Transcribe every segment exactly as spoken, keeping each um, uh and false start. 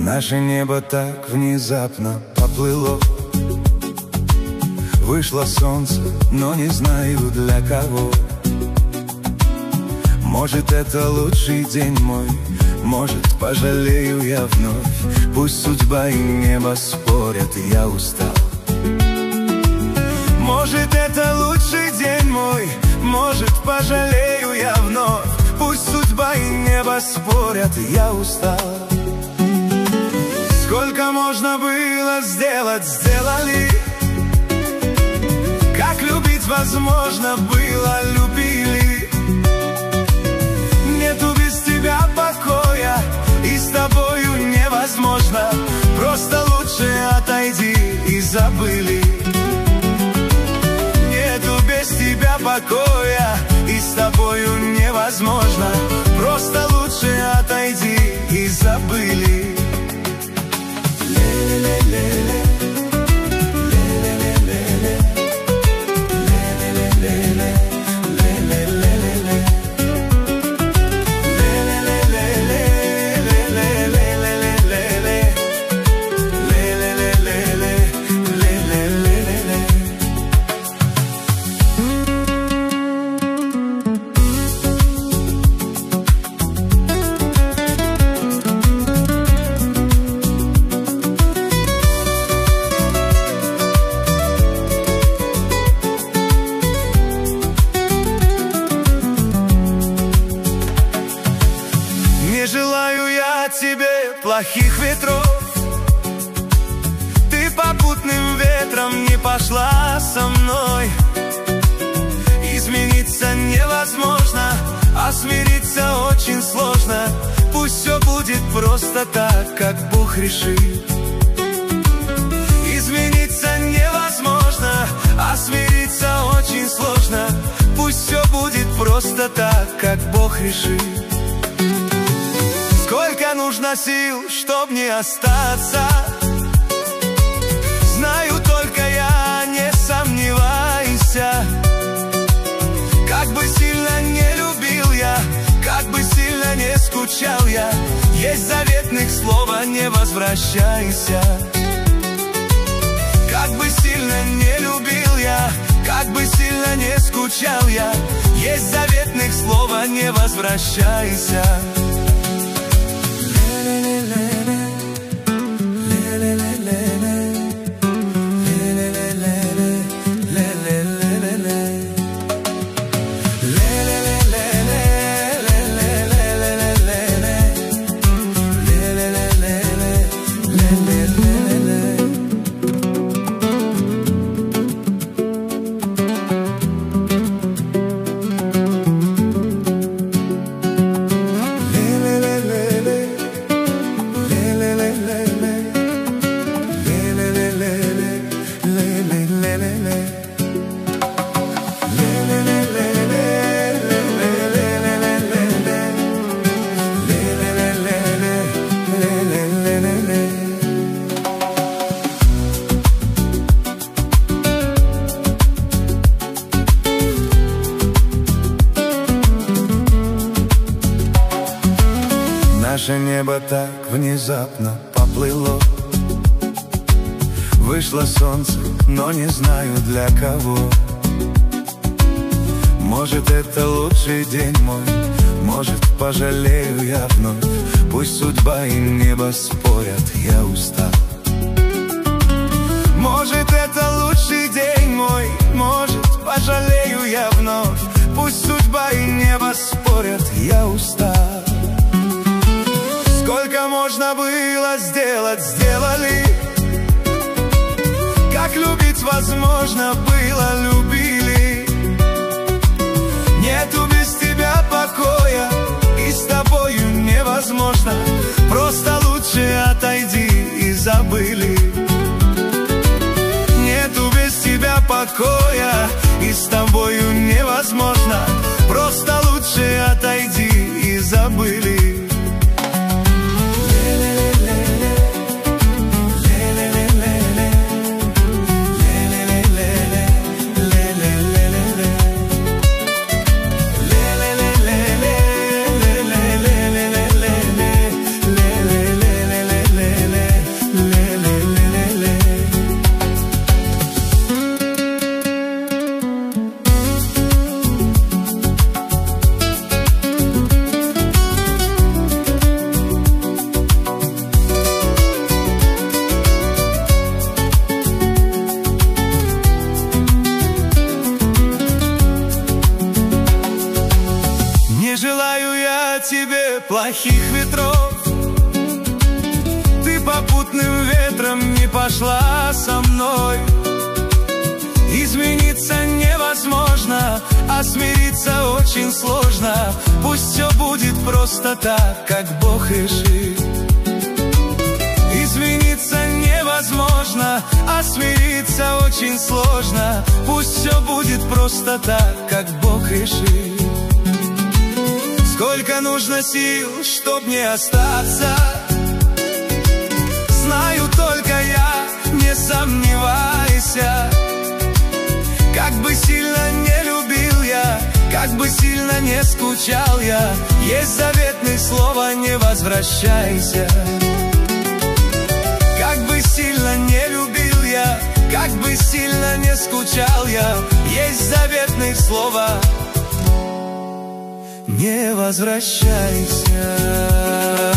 Наше небо так внезапно поплыло. Вышло солнце, но не знаю для кого. Может, это лучший день мой, может, пожалею я вновь. Пусть судьба и небо спорят, я устал. Может, это лучший день мой, может, пожалею я вновь. Пусть судьба и небо спорят, я устал. Сколько можно было сделать, сделали. Как любить возможно было, любили. Нету без тебя покоя, и с тобою невозможно. Просто лучше отойди и забыли. Нету без тебя покоя, и с тобою невозможно. Просто лучше отойди и забыли. Ле-ле-ле-ле-ле. Не желаю я тебе плохих ветров. Ты попутным ветром не пошла со мной. Измениться невозможно, а смириться очень сложно. Пусть все будет просто так, как Бог решит. Измениться невозможно, а смириться очень сложно. Пусть все будет просто так, как Бог решит. Сколько нужно сил, чтоб не остаться, знаю только я, не сомневайся. Как бы сильно не любил я, как бы сильно не скучал я, есть заветных слова «не возвращайся». Как бы сильно не любил я, как бы сильно не скучал я, есть заветных слова «не возвращайся». Наше небо так внезапно поплыло. Вышло солнце, но не знаю для кого. Может, это лучший день мой, может, пожалею я вновь. Пусть судьба и небо спорят, я устал. Может, это лучший день мой, может, пожалею я вновь. Пусть судьба и небо спорят, я устал. Сколько можно было сделать, сделали. Как любить возможно было, любили. Нету без тебя покоя, и с тобою невозможно. Просто лучше отойди и забыли. Нету без тебя покоя, и с тобою невозможно. Просто лучше отойди и забыли. Lele, плохих ветров. Ты попутным ветром не пошла со мной. Измениться невозможно, а смириться очень сложно. Пусть все будет просто так, как Бог решит. Измениться невозможно, а смириться очень сложно. Пусть все будет просто так, как Бог решит. Сколько нужно сил, чтоб не остаться, знаю только я, не сомневайся. Как бы сильно не любил я, как бы сильно не скучал я, есть заветное слово: не возвращайся. Как бы сильно не любил я, как бы сильно не скучал я, есть заветное слово: не возвращайся.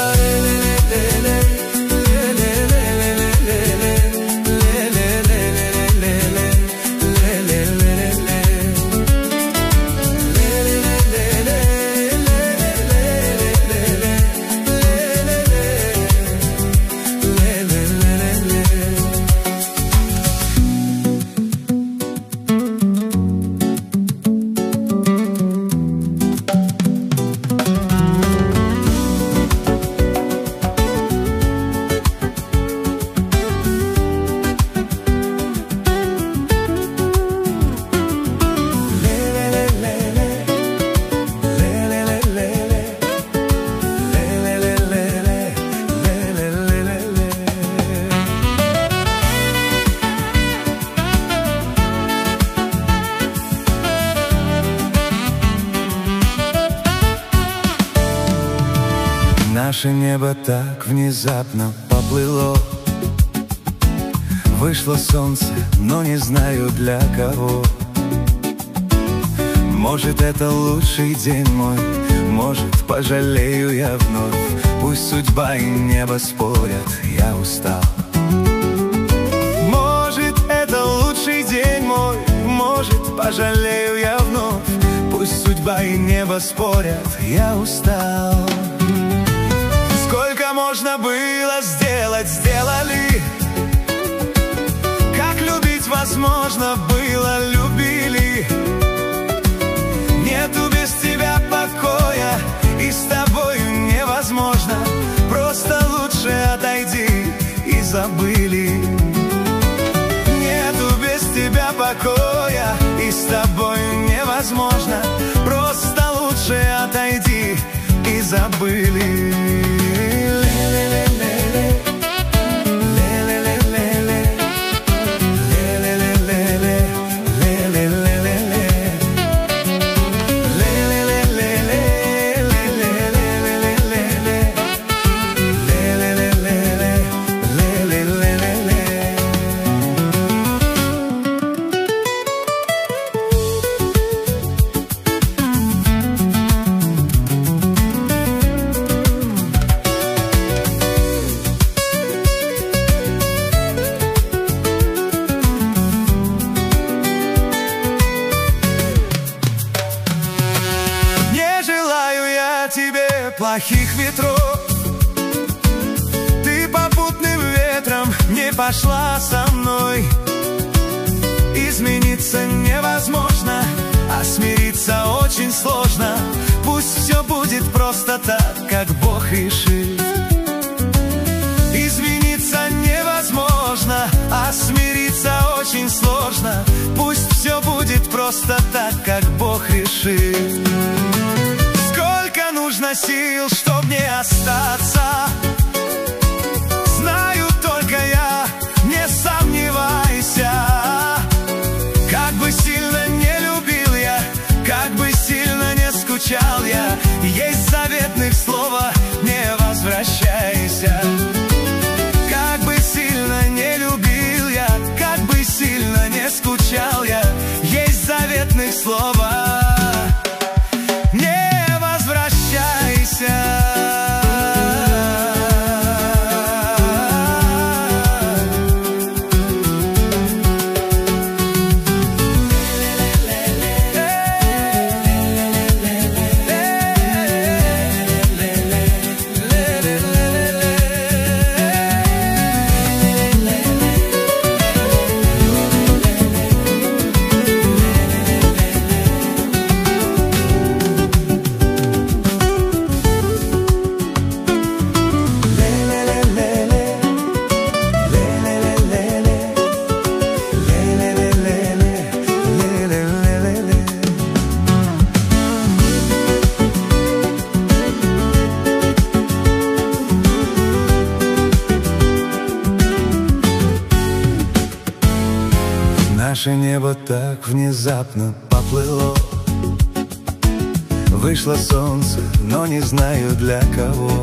Наше небо так внезапно поплыло. Вышло солнце, но не знаю для кого. Может, это лучший день мой, может, пожалею я вновь. Пусть судьба и небо спорят, я устал. Может, это лучший день мой, может, пожалею я вновь. Пусть судьба и небо спорят, я устал. Сколько можно было сделать, сделали. Как любить возможно было, любили. Нету без тебя покоя, и с тобою невозможно. Просто лучше отойди, и забыли. Нету без тебя покоя, и с тобою невозможно. Просто лучше отойди, и забыли. Тебе плохих ветров. Ты попутным ветром не пошла со мной. Измениться невозможно, а смириться очень сложно. Пусть все будет просто так, как Бог решит. Измениться невозможно, а смириться очень сложно. Пусть все будет просто так, как Бог решит. Нужно сил, чтоб не остаться, знаю только я, не сомневайся. Как бы сильно не любил я, как бы сильно не скучал я, есть заветных слова: не возвращайся. Как бы сильно не любил я, как бы сильно не скучал я, есть заветных слова: не возвращайся. небо так внезапно поплыло. Вышло солнце, но не знаю для кого.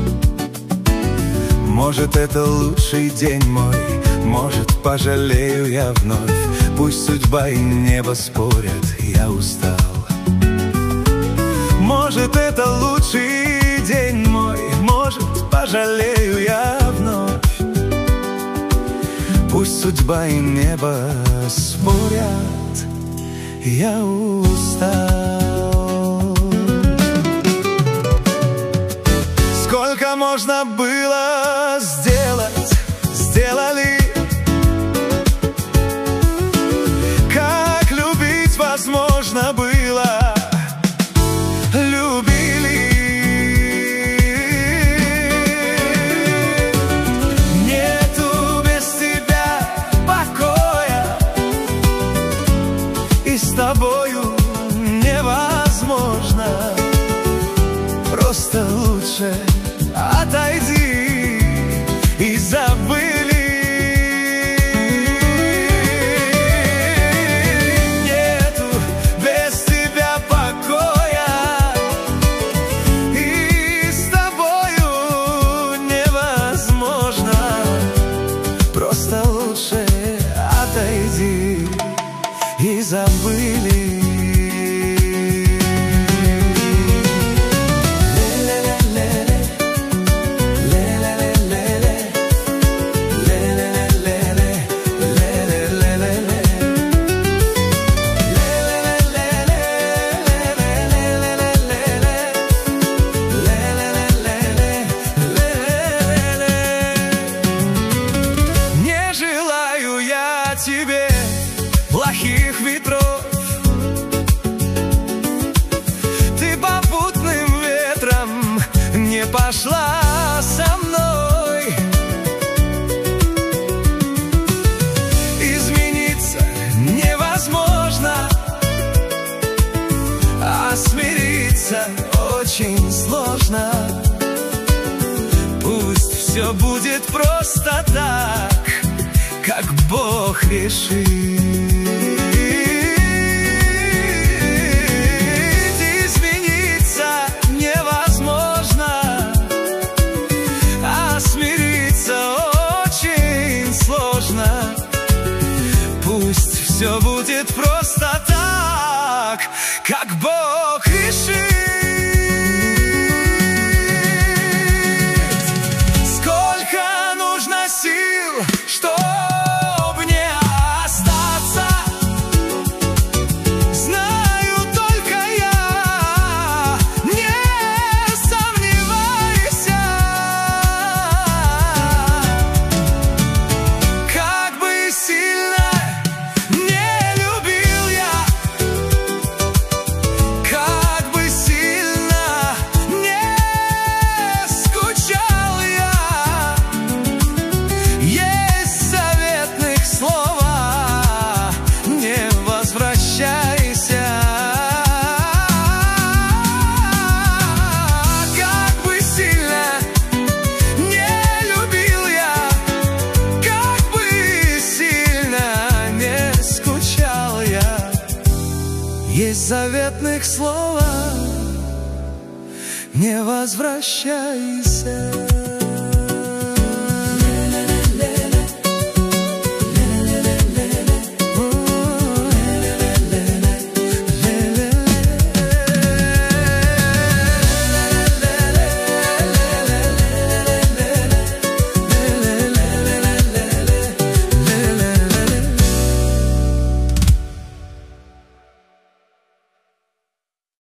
Может, это лучший день мой, может, пожалею я вновь. Пусть судьба и небо спорят, я устал. Может, это лучший день мой, может, пожалею я вновь. Пусть судьба и небо спорят, я устал. Сколько можно было сделать, сделали. Как любить возможно было, любили. Нету без тебя покоя, и с тобою невозможно. Просто лучше отойди и забыли. Нету без тебя покоя, и с тобою невозможно. Просто лучше отойди и забыли. Тебе плохих ветров, ты попутным ветром не пошла со мной. Измениться невозможно, а смириться очень сложно. Пусть все будет просто так, как Бог решит. Измениться невозможно, а смириться очень сложно. Пусть все будет просто так, как Бог решит. Сколько нужно сил, что есть заветных слова: не возвращайся.